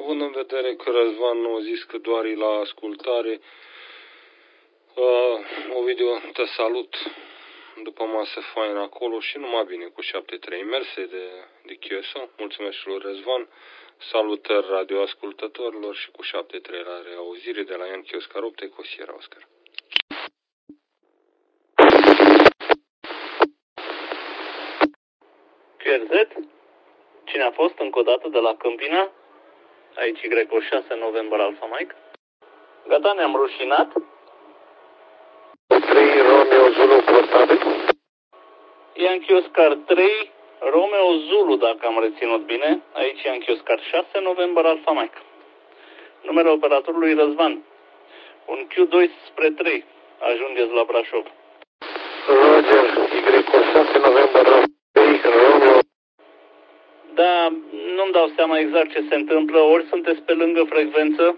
Având în vedere că Răzvan nu a zis că doar e la ascultare, Ovidiu, te salut după masă faină acolo și numai bine cu 7-3 merse de QSO. Mulțumesc și lui Răzvan. Salutări radioascultătorilor și cu 7-3 la reauzire de la Yankee Oscar 8 cu Sierra Oscar. QRZ? Cine a fost încă o dată de la Câmpina? Aici Y6 November Alpha Mike. Gata, ne-am rușinat? 3 Romeo Zulu portabil. Yankee Oscar 3 Romeo Zulu, dacă am reținut bine. Aici Yankee Oscar 6 November Alpha Mike. Numele operatorului Răzvan. Un Q2 spre 3. Ajungeți la Brașov. Roger, Y6 November Alpha 3 Romeo. Da, nu-mi dau seama exact ce se întâmplă. Ori sunteți pe lângă frecvență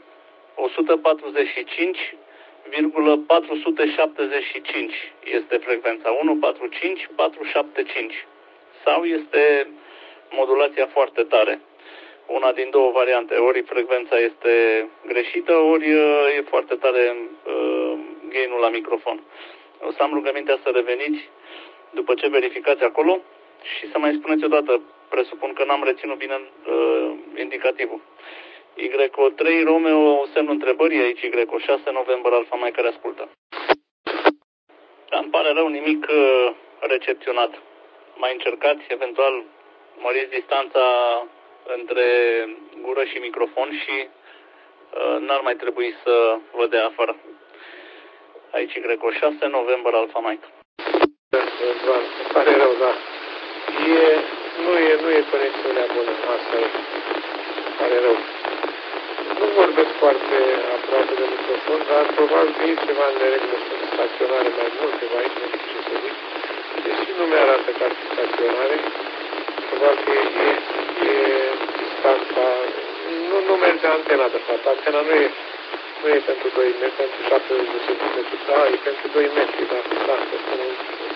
145,475 este frecvența 145475 sau este modulația foarte tare. Una din două variante, ori frecvența este greșită, ori e foarte tare gain-ul la microfon. O să am rugămintea să reveniți după ce verificați acolo și să mai spuneți odată, presupun că n-am reținut bine indicativul. Y3 Romeo, semnul întrebării, aici Y6 November Alpha Mike care ascultă. Dar îmi pare rău, nimic recepționat. Mai încercați, eventual măriți distanța între gură și microfon și n-ar mai trebui să vă dea afară. Aici Y6 November Alpha Mike. Răzvan, îmi pare rău, da. Nu e conexiunea bună, asta e. Îmi pare rău. Nu vorbesc foarte aproape de microfon, dar probabil că e ceva în nereglă, sunt staționare mai multe aici, nu știu ce să zic. Deși nu mi-arată ca și staționare, probabil că e distanța, nu merge antena de fapt, antena nu e pentru 2 metri, pentru 70 de centimetri, da, e pentru 2 metri, da, să spunem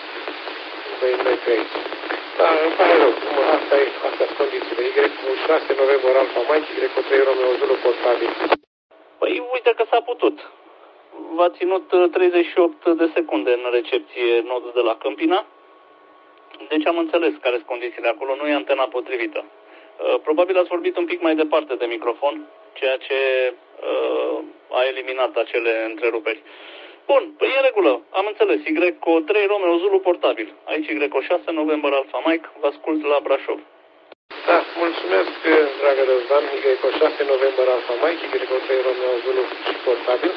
2 metri aici. Da, îmi pare rău, astea sunt condițiile, Y6 November Alpha Mike, Y3 Romeo Zulu portabil. Păi uite că s-a putut. V-a ținut 38 de secunde în recepție nodul de la Câmpina. Deci am înțeles care sunt condițiile acolo, nu e antena potrivită. Probabil ați vorbit un pic mai departe de microfon, ceea ce a eliminat acele întreruperi. Bun, păi e în regulă, am înțeles. Y3 Romeo Zulu portabil. Aici Y6 November Alpha Mike, vă ascult la Brașov. Da, mulțumesc, dragă Răzvan, Y6 November Alpha Mike, Y3 Romeo Zulu și portabil.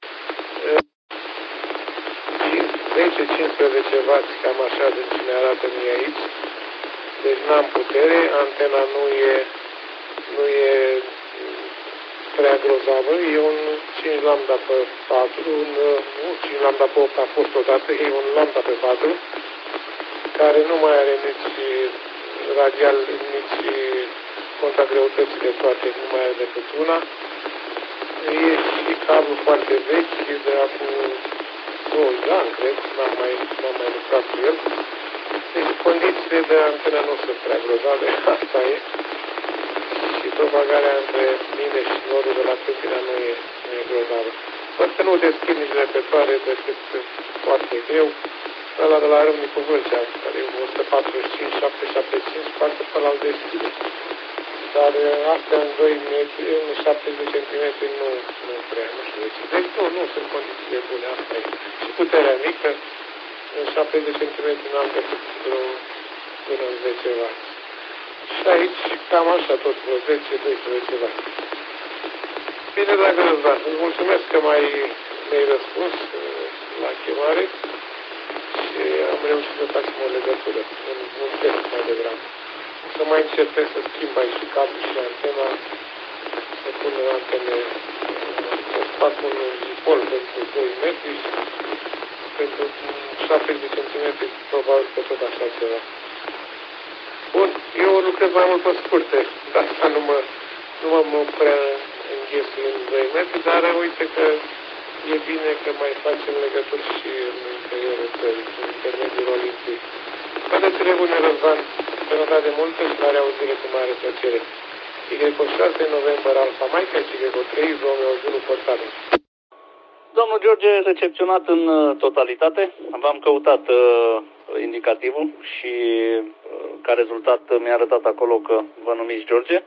10-15 W, cam așa de ce ne arată mie aici. Deci n-am putere, antena nu e prea grozavă, e un 5 lambda pe 4, 5 lambda pe 8 a fost odată, e un lambda pe 4, care nu mai are nici radial, nici contragreutățile toate, nu mai are decât una. E și cablu foarte vechi, de acum 2 ani, cred, n-am mai lucrat cu el. Deci condițiile de antenă nu sunt prea grozave, asta e. Și propagarea între mine și nodul de la Câmpina nu e grozavă. Văd că nu deschid nici repertoare decât foarte greu. Ăla de la Râmnicu Vâlcea, care e 145, 775, poate pe la-l deschide. Dar astea în 2 metri, în 70 centimetri nu prea, nu știu de ce. Deci nu sunt condițiile bune, asta e. Și puterea mică, în 70 centimetri n-am decât până în 10 W. Și aici cam așa tot, vreo 10-12 W. Bine, dragă Răzvan, îți mulțumesc că mi-ai răspuns la chemare și am reușit să facem o legătură, un test mai degrabă. Să mai încercăm să schimb aici și cablu și antena, să pun antene, să fac un dipol pentru 2 metri și pentru 70 cm, probabil că tot așa ceva. Bun, eu lucrez mai mult pe scurte, de asta nu mă prea înghesul în 2 metri, dar uite că e bine că mai facem legături și în interiorul țării, în intermediul Olimpiei. Vedeți-le bune, Răzvan, sănătate multă și la reauzire cu mare plăcere. Y6 November Alpha Mike și Y3 Romeo Zulu portabil. Domnul George, recepționat în totalitate. V-am căutat indicativul și ca rezultat mi-a arătat acolo că vă numiți George.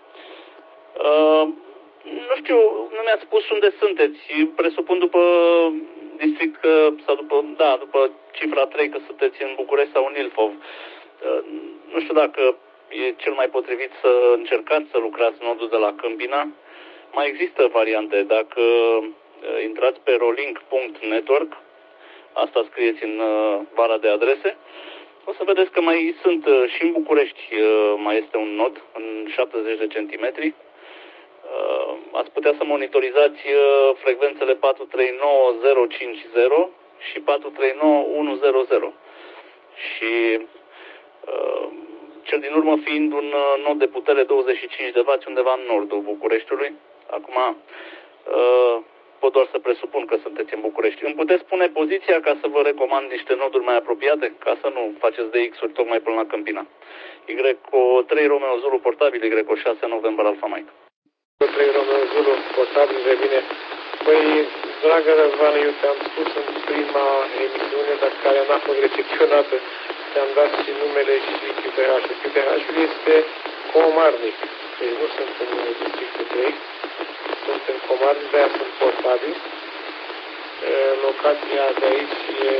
Nu știu, nu mi-ați spus unde sunteți. Presupun după district sau după cifra 3 că sunteți în București sau în Ilfov. Nu știu dacă e cel mai potrivit să încercați să lucrați nodul de la Câmpina. Mai există variante. Dacă intrați pe rolink.network, asta scrieți în bara de adrese, o să vedeți că mai sunt și în București, mai este un nod în 70 de centimetri. Ați putea să monitorizați frecvențele 439050 și 439100. Și cel din urmă fiind un nod de putere 25 de W undeva în nordul Bucureștiului. Acum pot doar să presupun că sunteți în București. Îmi puteți spune poziția ca să vă recomand niște noduri mai apropiate, ca să nu faceți de X-uri tocmai până la Câmpina. Y3 Romeo Zulu portabil, Y6 November Alpha Mike. 3 Romeo Zulu portabil revine. Păi, dragă Răzvan, eu te-am spus în prima emisiune, dar care n-a fost recepționată, te-am dat și numele și QTH-ul. QTH-ul este Comarnic. Deci nu sunt în districtul 3, sunt în Comarnic, de-aia sunt portabil. Locația de aici e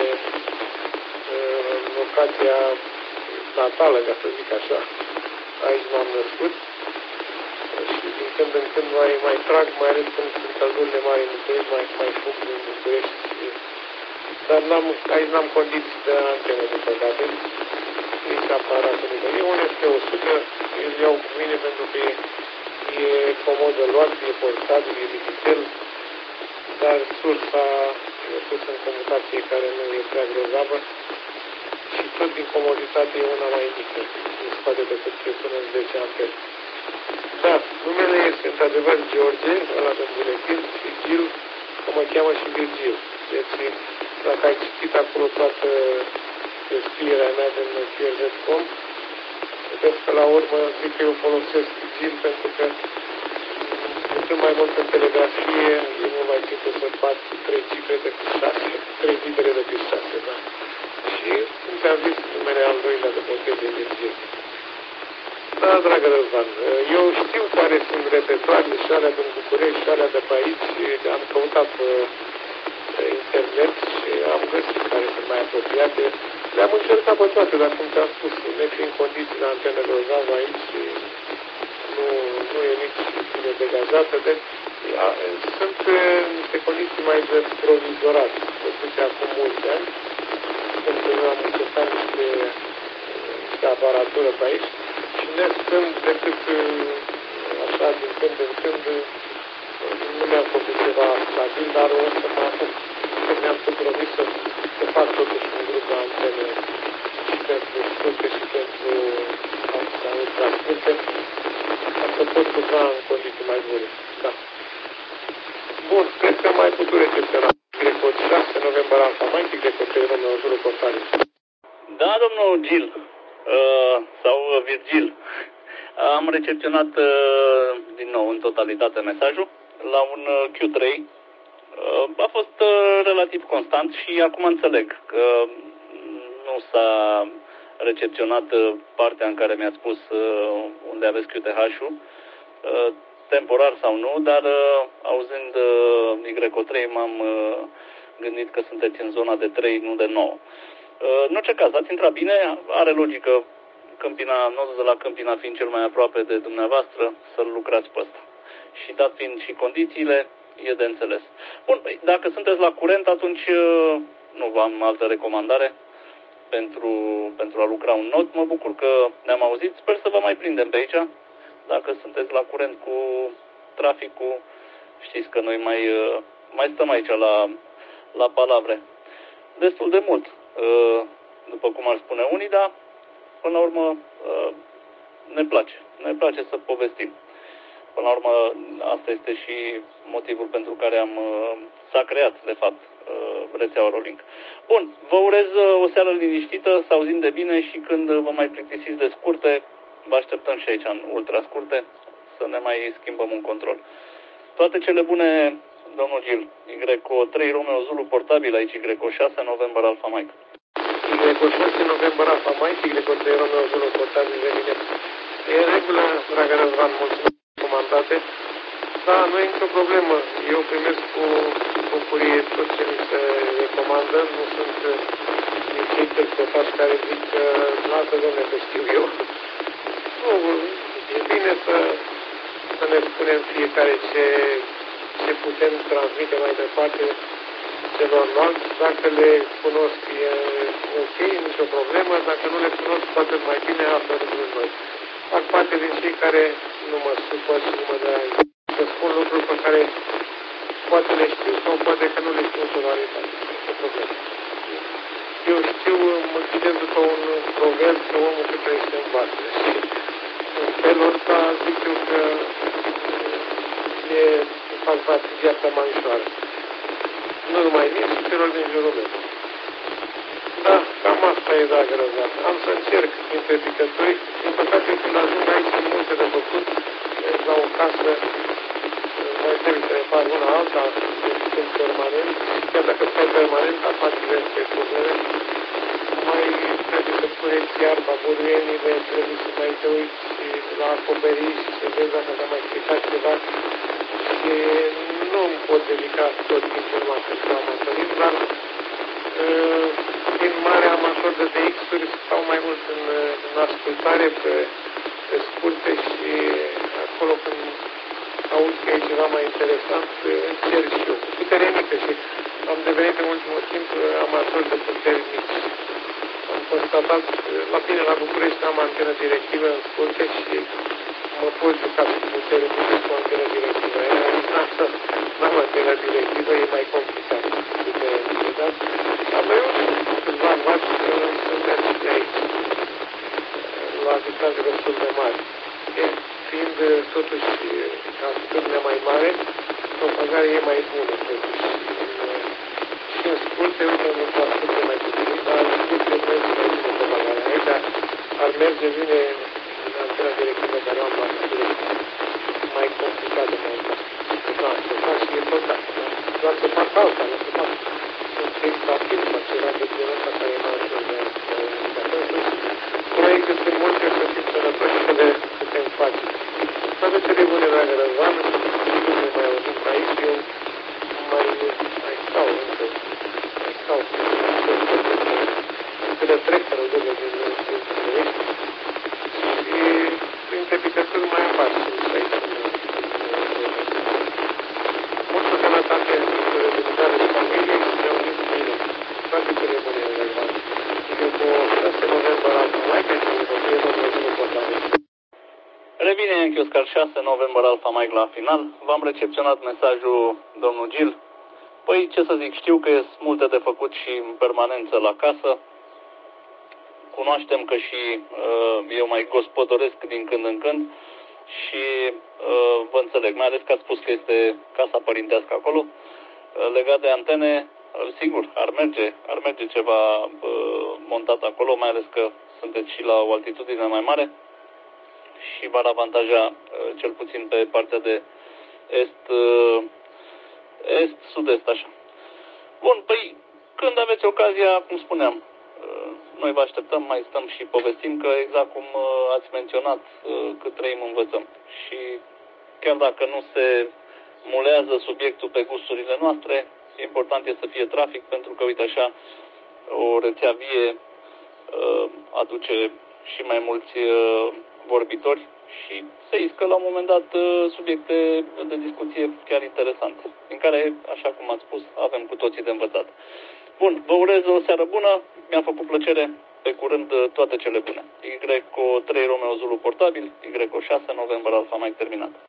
locația natală, ca să zic așa. Aici m-am născut. Și din când în când mai trag, mai ales când sunt căldurile mari în București, mai fug din București. Dar aici n-am condiții de antenă deocamdată. Nici aparatul. E un FP100, îl iau cu mine pentru că e comod de luat, e portabil, e digital, dar sursa e pus în comutație care nu e prea grozavă și tot din comoditate e una mai mică. Nu scoate decât până în 10 ampere. Da, numele este într-adevăr George, ăla de buletin, și Gil, că mă cheamă și Virgil. Deci, dacă ai citit acolo toată descrierea mea din QRZ.com, vezi că la urmă zic că eu folosesc Gil pentru că lucrând mai mult în telegrafie, e mult mai simplu să bați 3 cifre decât 6, 3 litere decât 6, da. Și, cum ți-am zis, numele al doilea de botez e Virgil. Da, dragă Răzvan, eu știu care sunt repertoarele și alea din București și alea de pe aici. Am căutat pe internet și am găsit care sunt mai apropiate. Le-am încercat pe toate, dar cum ți-am spus, nefiind condiții de antenă grozavă aici, nu e nici bine degajată. Deci sunt niște condiții mai de provizorat, făcute acum mulți ani, pentru că eu am încercat niște aparatură pe aici. Și nestând decât așa din când în când, nu mi-am făcut ceva stabil, dar o să mă apuc, că mi-am promis să fac totuși un grup de antene și pentru scurte și pentru ultra scurte, ca să pot lucra în condiții mai bune. Da. Bun, cred că mai putut recepționa Y6 November Alpha Mike, Y3 Romeo Zulu portabil. Da, domnul Gil. Sau Virgil. Am recepționat din nou în totalitate mesajul la un Q3. A fost relativ constant și acum înțeleg că nu s-a recepționat partea în care mi-a spus unde aveți QTH-ul, temporar sau nu, dar auzind Y3 m-am gândit că sunteți în zona de 3, nu de 9. În orice caz, ați intrat bine, are logică nodul de la Câmpina fiind cel mai aproape de dumneavoastră, să-l lucrați pe ăsta. Și dat fiind și condițiile, e de înțeles. Bun, dacă sunteți la curent, atunci nu am altă recomandare pentru a lucra un nod. Mă bucur că ne-am auzit, sper să vă mai prindem pe aici. Dacă sunteți la curent cu traficul, știți că noi mai stăm aici la palavre. Destul de mult, după cum ar spune unii, dar până la urmă ne place. Ne place să povestim. Până la urmă, asta este și motivul pentru care s-a creat, de fapt, rețeaua Rolink. Bun, vă urez o seară liniștită, să auzim de bine și când vă mai plictisiți de scurte, vă așteptăm și aici în ultra scurte să ne mai schimbăm un control. Toate cele bune, domnul Gil. Y3 Romeo Zulu portabil aici, Y6 November Alpha Mike. Y6 November Alpha Mike, Y3 Romeo Zulu portabil, revine. E în regulă, dragă Răzvan, mulțumesc, comandate. Da, nu e nicio problemă. Eu primesc cu bucurie tot ce mi se recomandă. Nu sunt din cei tăstotași care zic că lasă, domne, că știu eu. Nu, e bine să ne spunem fiecare ce putem transmite mai departe celorlalți. Dacă le cunosc, e ok, nicio problemă. Dacă nu le cunosc, poate mai bine, asta rândul noi. Fac parte din cei care nu mă supăr și nu mă deranjează. Să spun lucruri pe care poate le știu sau poate că nu le știu în totalitate. Nu problemă. Eu știu, mă ghidez după un proverb că omul cât trăiește învață. Și în felul ăsta zic eu că fac viața mai ușoară. Nu numai mie, ci celor din jurul meu. Da, cam asta e, dragă Răzvan. Am să încerc dintre picături. Din păcate, când ajung aici, sunt multe de făcut. La o casă mai trebuie să repar una alta, sunt permanent. Chiar dacă stai permanent, apar diverse probleme. Mai trebuie să puneți iarba, buruienile, trebuie să mai te uiți la acoperiș și să vezi dacă s-a mai stricat ceva. Și nu îmi pot dedica tot timpul la pentru amatoriu, dar din mare amator de DX-uri stau mai mult în ascultare pe scurte și acolo când aud că e ceva mai interesant, încerc și eu. Cu putere mică și am devenit în ultimul timp amator de puteri mici. Am constatat, la mine la București am antenă directivă în scurte și mă pot juca cu putere mică cu antenă directivă. N-am antenă directivă, e mai complicat cu putere mică, dar am reușit câțiva maci să merg de aici, la distanțe destul de mari. Fiind totuși atitudinea mai mare, propagarea e mai bună totuși. Și în scurte, uite, nu poate scurte mai puțin, dar în scurte merge mai bine propagarea. Aici ar merge bine antena directivă care o am la București. Mai complicată, mai da, să fac și e păcat. Doar să fac alta, nu să fac un chei stabil sau ceva de genul ăsta care e mai ușor de proiecte sunt multe, să fim sănătoși să le putem face. Toate cele bune, dragă Răzvan, sigur ne mai auzim aici, eu mai stau încă, câte trec răzările din București și printre picături mai apar și aici. Multă sănătate, realizare de familie și ne auzim cu mine. Toate cele bune, Răzvan. Eu cu 6 November Alpha Mike, și eu portabil. Revine Yankee Oscar 6 November Alpha Mike la final. V-am recepționat mesajul domnul Gil. Păi, ce să zic, știu că sunt multe de făcut și în permanență la casă. Cunoaștem că și eu mai gospodăresc din când în când și vă înțeleg, mai ales că ați spus că este casa părintească acolo. Legat de antene, sigur, ar merge ceva montat acolo, mai ales că sunteți și la o altitudine mai mare și v-ar avantaja cel puțin pe partea de sud-est, așa. Bun, păi, când aveți ocazia, cum spuneam, noi vă așteptăm, mai stăm și povestim că exact cum ați menționat, cât trăim învățăm. Și chiar dacă nu se mulează subiectul pe gusturile noastre, important este să fie trafic, pentru că, uite așa, o rețea vie aduce și mai mulți vorbitori și se iscă la un moment dat subiecte de discuție chiar interesante, în care, așa cum ați spus, avem cu toții de învățat. Bun, vă urez o seară bună, mi-a făcut plăcere, pe curând toate cele bune. Y3 Romeo Zulu portabil, Y6 November Alpha Mike terminat.